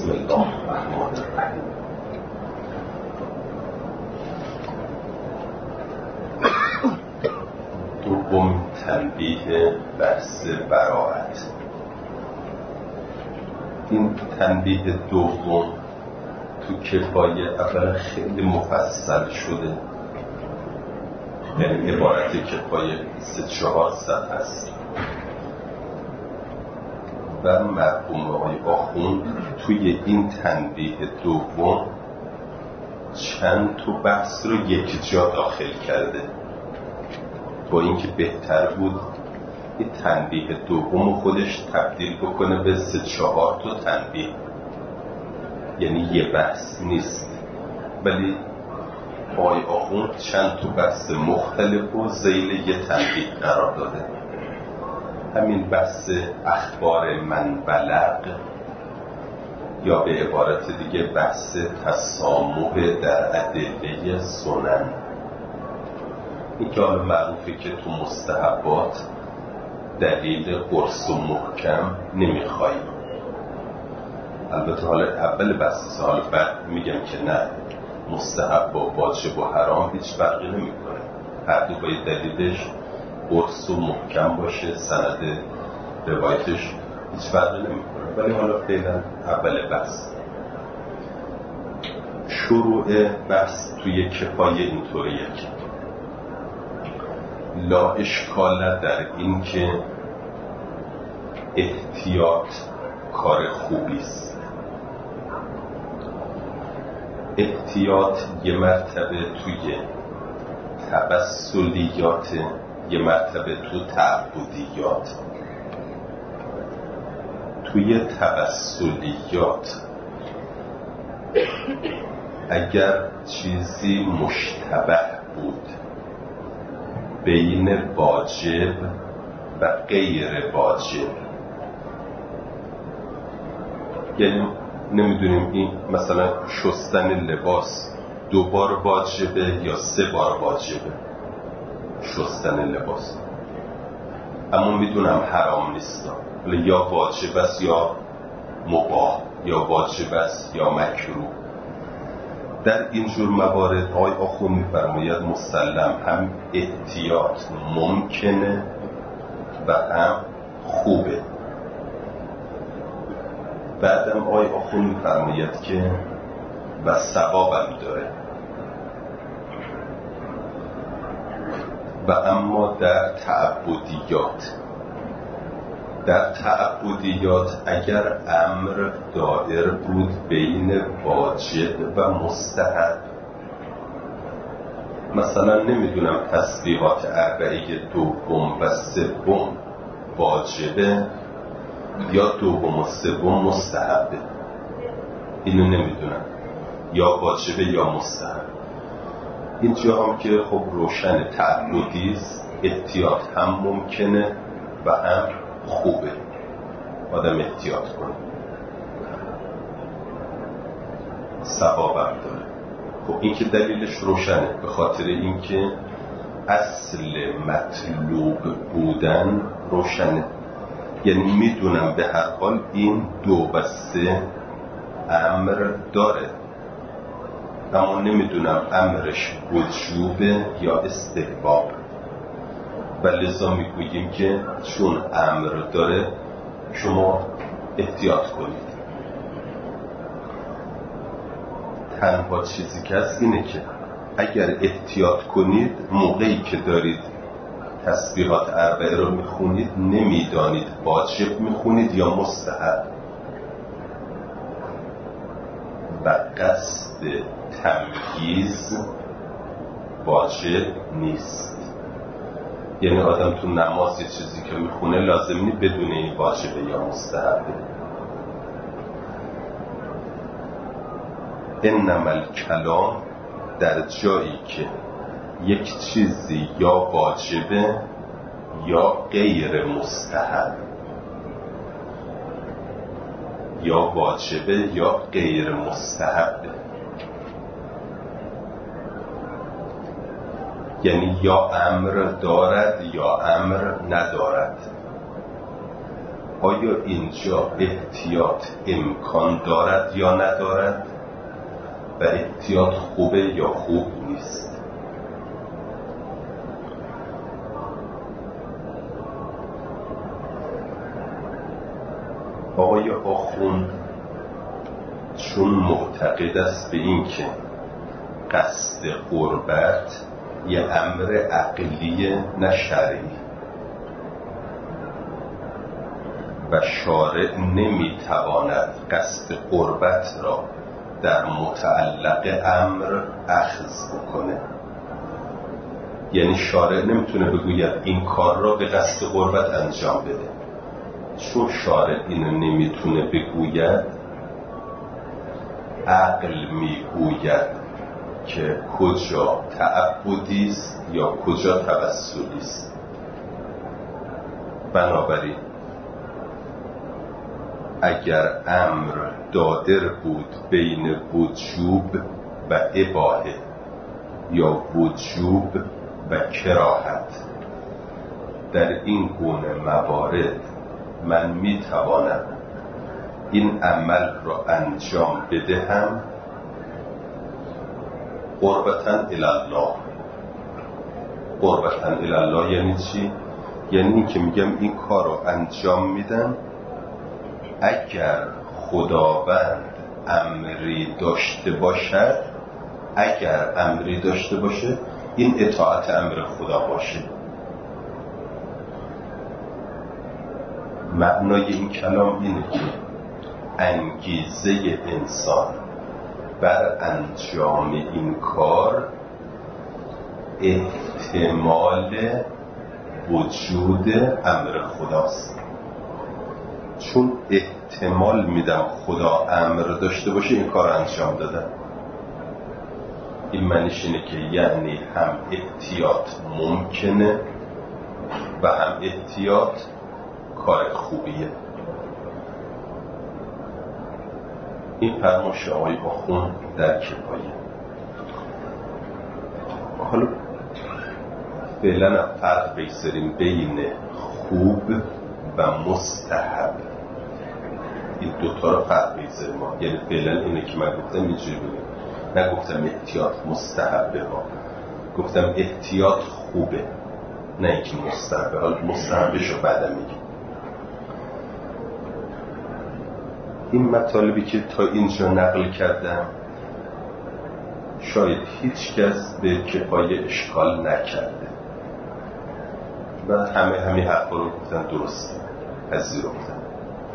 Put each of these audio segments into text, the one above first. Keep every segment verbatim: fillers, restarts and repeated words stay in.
بسم الله الرحمن الرحیم. دوم تنبیه بحث براءت. این تنبیه دوم تو کفایه اول خیلی مفصل شده، یعنی عبارت کفایه سه چهار صفحه است و مرحوم آقای آخوند توی این تنبیه دوم چند تا بحث رو یک جا داخل کرده، با اینکه بهتر بود این تنبیه دوم خودش تبدیل بکنه به سه چهار تا تنبیه، یعنی یه بحث نیست، ولی آقای آخوند چند تا بحث مختلف و ذیل یه تنبیه قرار داده. همین بحث اخبار من بلغ، یا به عبارت دیگه بحث تسامح در ادله سنن، این که حالا معروفه که تو مستحبات دلیل قرص و محکم نمیخوایی. البته حالا اول بحث حالا بعد میگم که نه، مستحب و واجب و حرام هیچ فرقی نمیکنه، هر دو باید دلیلش قرص و محکم باشه، سند روایتش هیچ فرقی نمیکنه، ولی حالا فعلا اول بحث. شروع بحث توی کفایه اینطوریه که لا اشکال در این که احتیاط کار خوبی است. احتیاط یه مرتبه توی توسلیات، یه مرتبه تو تعبدیات. توی توسلیات اگر چیزی مشتبه بود بین واجب و غیر واجب، یعنی نمیدونیم این مثلا شستن لباس دو بار واجبه یا سه بار واجبه شستن لباس، اما میدونم حرام نیست، ولی یا واجب است یا مباح، یا واجب است یا مکروه. در اینجور موارد آقای آخوند می‌فرماید مسلم هم احتیاط ممکنه و هم خوبه. بعدم آقای آخوند می‌فرماید که و ثوابم داره. و اما در تعبدیات در تعبدیات اگر امر دایر بود بین واجب و مستحب، مثلا نمیدونم تسبیحات اربعه دوم و سوم واجبه یا دوم و سوم مستحبه، اینو نمیدونم، یا واجبه یا مستحب. این جا هم که خب روشن تعبدی است، احتیاط هم ممکنه و هم خوبه آدم احتیاط کنه، ثوابم داره. خب این که دلیلش روشنه، به خاطر اینکه اصل مطلوب بودن روشنه، یعنی میدونم به هر حال این دو و سه امر داره، اما نمیدونم امرش وجوبه یا استحباب، و لذا میگوییم که چون امر داره شما احتیاط کنید. تنها چیزی که هست اینه که اگر احتیاط کنید موقعی که دارید تسبیحات اربعه رو میخونید نمیدانید واجب میخونید یا مستحب، و قصد تمییز واجب نیست. یعنی آدم تو نماز یه چیزی که میخونه لازم نیست بدونه این واجبه یا مستحبه. انما الکلام در جایی که یک چیزی یا واجبه یا غیر مستحب، یا واجبه یا غیر مستحبه، یعنی یا امر دارد یا امر ندارد. آیا اینجا احتیاط امکان دارد یا ندارد و احتیاط خوبه یا خوب نیست؟ آقای آخوند چون معتقد است به این که قصد قربت یه امر عقلی نه شرعی و شارع نمیتواند قصد قربت را در متعلق امر اخذ بکنه، یعنی شارع نمیتونه بگوید این کار را به قصد قربت انجام بده. چون شارع اینو نمیتونه بگوید، عقل میگوید که کجا تعبدی است یا کجا توسلی است. بنابراین اگر امر دادر بود بین وجوب و اباحه یا وجوب و کراهت، در این گونه موارد من میتوانم این عمل را انجام بدهم قربتاً الالله. قربتاً الالله یعنی چی؟ یعنی این که میگم این کار رو انجام میدم اگر خداوند امری داشته باشد، اگر امری داشته باشه این اطاعت امر خدا باشه. معنای این کلام اینه که انگیزه انسان بر انجام این کار احتمال وجود امر خداست. چون احتمال میدم خدا امر داشته باشه این کار انجام دادم. این معنیش اینه که یعنی هم احتیاط ممکنه و هم احتیاط کار خوبیه. این فرمایش آقای آخوند در کفایه. حالا فعلا فرق بگذاریم بین خوب و مستحب. این دوتا رو فرق بگذاریم. یعنی فعلا اینه که من گفتم اینجوری بگیم، نگفتم احتیاط مستحبه ها، گفتم احتیاط خوبه، نه اینکه مستحبه. حالا مستحبش رو بعدا میگیم. این مطالبی که تا اینجا نقل کردم شاید هیچ کس به کفایه اشکال نکرده و همه همه حرفا رو گفتن درسته، پذیرفتن.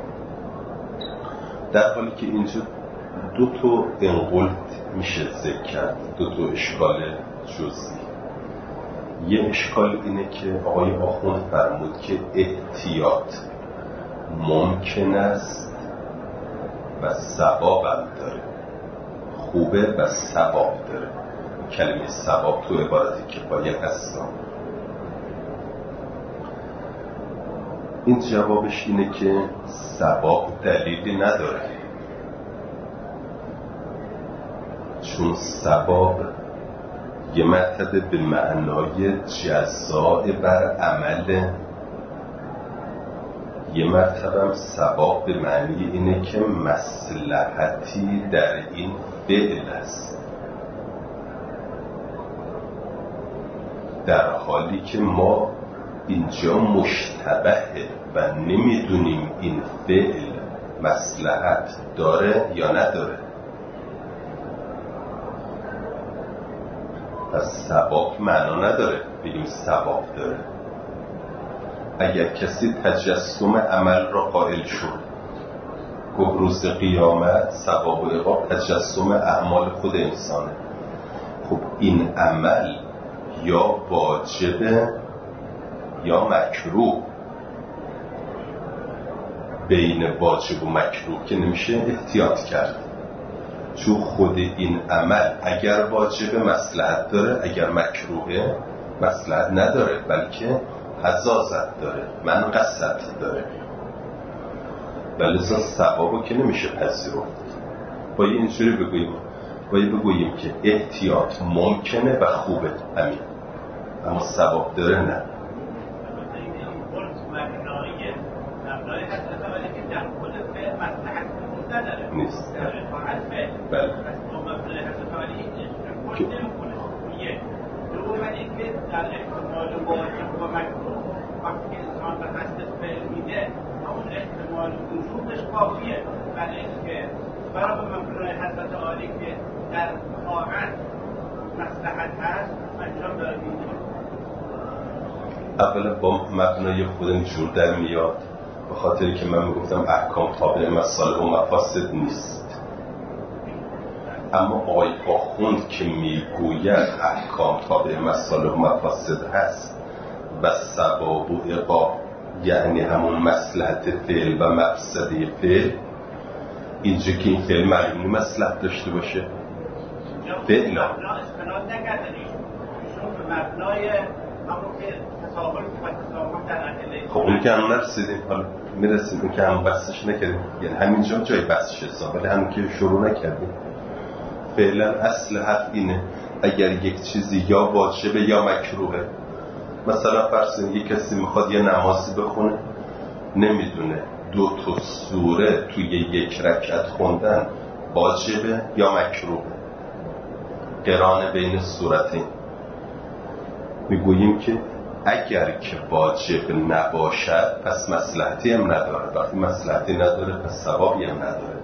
در حالی که اینجا دو تا انقل میشه ذکر کرد، دو تا اشکال جزئی. یه اشکال اینه که آقای آخوند فرمود که احتیاط ممکن است و ثواب هم داره، خوبه و ثواب داره. کلمه ثواب تو عبارت کفایه هست. این جوابش اینه که ثواب دلیلی نداره، چون ثواب یه مرتبه به معنای جزاء بر عمل، یه مرتبه هم ثواب به معنی اینه که مصلحتی در این فعل است، در حالی که ما اینجا مشتبهه و نمیدونیم این فعل مصلحت داره یا نداره. پس ثواب معنا نداره بگیم ثواب داره. اگر کسی تجسم عمل را قائل شد، گفت روز قیامت ثواب و عقاب تجسم اعمال خود انسانه، خب این عمل یا واجبه یا مکروه. بین واجب و مکروه که نمیشه احتیاط کرد، چون خود این عمل اگر واجب مصلحت داره، اگر مکروه مصلحت نداره، بلکه حزازت داره، منقصت داره. ولذا ثوابو که نمیشه پذیرفت. باید اینجوری بگوییم، باید بگوییم که احتیاط ممکنه و خوبه، همین، اما ثواب داره نه. نیست. بله. در احتمال واجب و مکروه وقتی که انسان به قصد فعل میده اون احتمال وجودش کافیه برای اینکه برای مفهوم حضرت عالی که در طاعت مصلحت هست انجام داره. اولا با مبنای خودم جور در میاد به خاطر که من میگفتم احکام تابع مصالح و مفاسد نیست، اما آقای آخوند که میگوید احکام تابع مصالح و مفاسد هست و ثواب و عقاب یعنی همون مصلحت فعل و مفسده فعل، اینجا که این فعل معلومی مصلحت داشته باشه فعلا استناد نکردن ایشون به مبنای همون که تصاحب و تصاحب در ادله. خب اون که هم نرسیدیم، حالا میرسیم اون که هم بحثش نکردیم، یعنی همینجا جای بحثش حساب، ولی هم که شروع نکردیم. فعلا اصل حرف اینه اگر یک چیزی یا واجبه یا مکروهه، مثلا فرض یک کسی میخواد یه نمازی بخونه نمیدونه دو تا سوره توی یک رکعت خوندن واجبه یا مکروهه، قران بین سورتین، میگوییم که اگر که واجب نباشد پس مصلحتی هم نداره، وقتی مصلحتی نداره پس ثوابی هم نداره.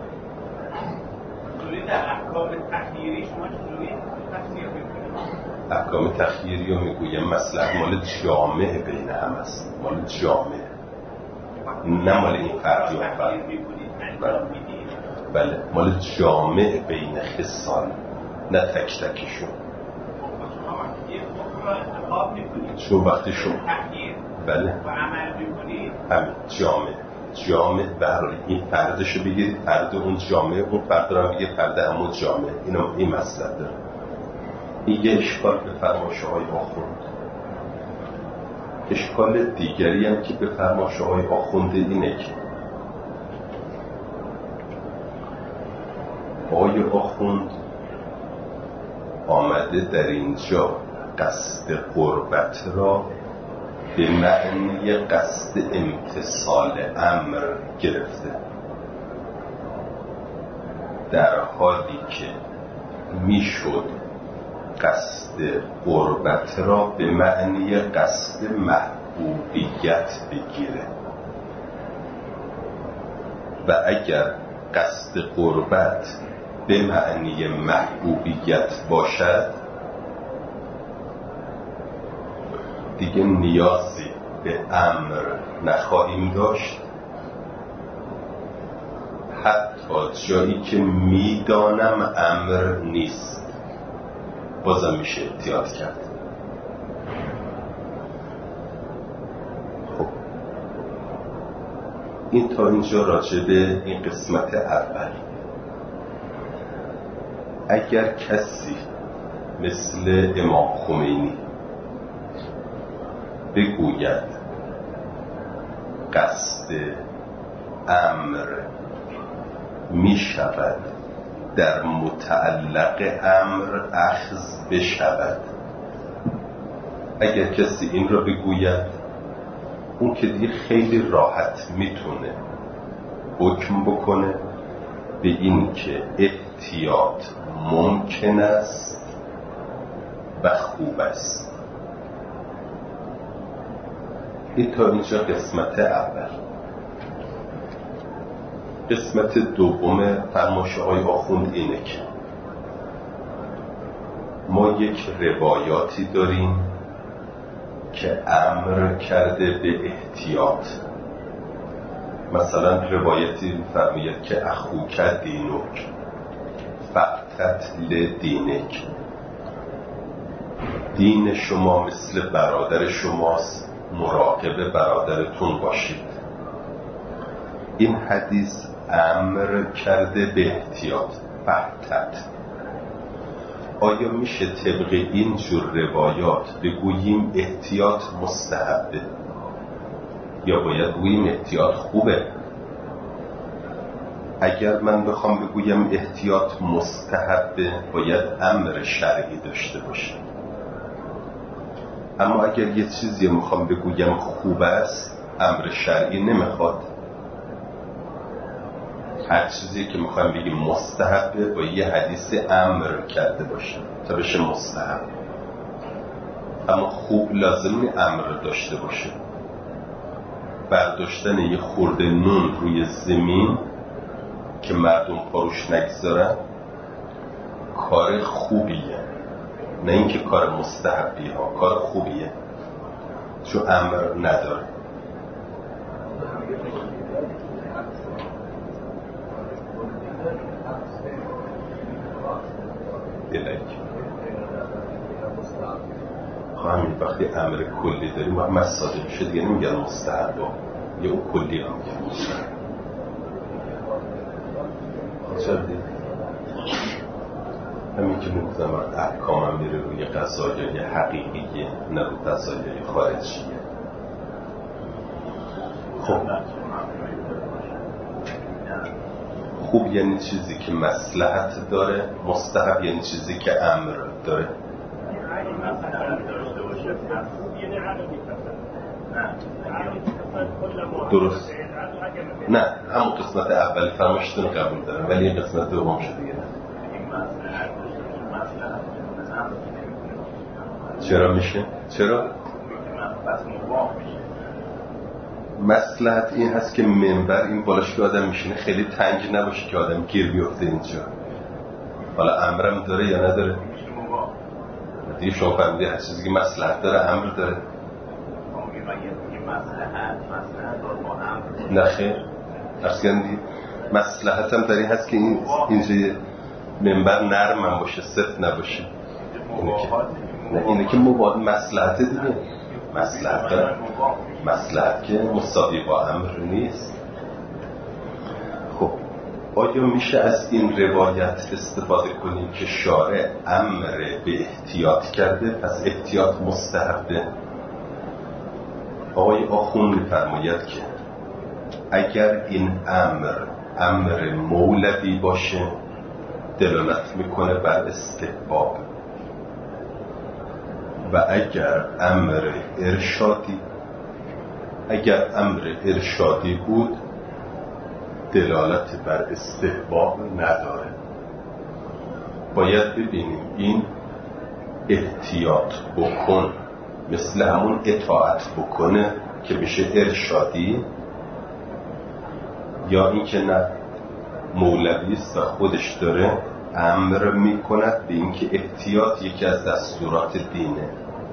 در احکام تخییری شما چجوری تفسیر می‌کنید؟ احکام تخییری رو میگویم مصلحت مال جامع بین هم است، مال جامع، نه مال این فردی و فرد. بله مال جامع بین خصال، نه تک تکشون. شما وقتی شما بله و عمل می‌کنید همین جامع جامع برای این فردشو بگیرید، فرد اون جامعه، اون فرد رو هم بگیرید فرد همون جامعه، اینو این مسئله داره. این یه اشکال به فرمایش آقای آخوند. اشکال دیگری هم که به فرمایش آقای آخوند اینه که آقای آخوند آمده در اینجا قصد قربت را به معنی قصد امتثال امر گرفته، در حالی که میشد قصد قربت را به معنی قصد محبوبیت بگیره و اگر قصد قربت به معنی محبوبیت باشد دیگه نیازی به امر نخواهیم داشت، حتی جایی که میدانم امر نیست بازم میشه احتیاط کرد. خب این تا اینجا راجع به این قسمت اول. اگر کسی مثل امام خمینی بگوید قصد امر می شود در متعلق امر اخذ بشود، اگر کسی این را بگوید اون که دیگه خیلی راحت میتونه حکم بکنه به این که احتیاط ممکن است و خوب است. این تا اینجا قسمت اول. قسمت دوم فرمایش آقای آخوند اینه که ما یک روایاتی داریم که امر کرده به احتیاط. مثلا روایتی فرماید که اخوک دینک فقط لدینک، دین شما مثل برادر شماست، مراقب برادرتون باشید. این حدیث امر کرده به احتیاط فقط. آیا میشه طبق این جور روایات بگوییم احتیاط مستحبه یا باید بگوییم احتیاط خوبه؟ اگر من بخوام بگویم احتیاط مستحبه باید امر شرعی داشته باشه، اما اگر یه چیزی میخوام بگویم خوب است امر شرعی نمیخواد. هر چیزی که میخوایم بگیم مستحبه با یه حدیث امر کرده باشه تا بشه مستحب. اما خوب لازم امر داشته باشه. برداشتن یه خورده نون روی زمین که مردم پاروش نگذارن کار خوبیه، نه اینکه کار مستحبی ها، کار خوبیه چون امر نداره. دلک همین وقتی امر کلی داریم و مساله میشه دیگه نمیگن مستحب یا اون کلی هم میگن مستحب. همین که مقدم احکام هم میره روی قضایای حقیقیه نه رو قضایای خارجیه. خب خوب یعنی چیزی که مصلحت داره، مستحب یعنی چیزی که امر داره. درست نه همون قسمت اول فرماشتون قبول دارم ولی این قسمت دوم شده دیگه نه. چرا میشه؟ چرا؟ مصلحت این هست که منبر این بالاش که آدم میشینه خیلی تنگ نباشه که آدم گیر بیفته اینجا. حالا امرم داره یا نداره؟ دیگه شما فهمیدی هر چیزی که مصلحت داره امر داره؟ نه خیر ارسیان مصلحت هم در این هست که این اینجا منبر نرم هم باشه سفت نباشه. اینه که نه اینه که مباد مصلحت دیگه مصلحت داره. مصلحت که مساوی با امر نیست. خب آیا میشه از این روایت استفاده کنیم که شارع امر به احتیاط کرده پس احتیاط مستحبه؟ آقای آخون میفرماید که اگر این امر امر مولوی باشه دلالت میکنه بر استحباب و اگر امر ارشادی اگر امر ارشادی بود دلالت بر استحباب نداره. باید ببینیم این احتیاط بکن مثل همون اطاعت بکنه که میشه ارشادی یا این که نه مولوی است و خودش داره امر میکند به اینکه احتیاط یکی از دستورات دینه.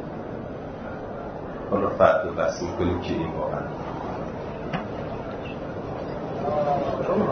حالا فرد رو بحث میکنیم که این واقعا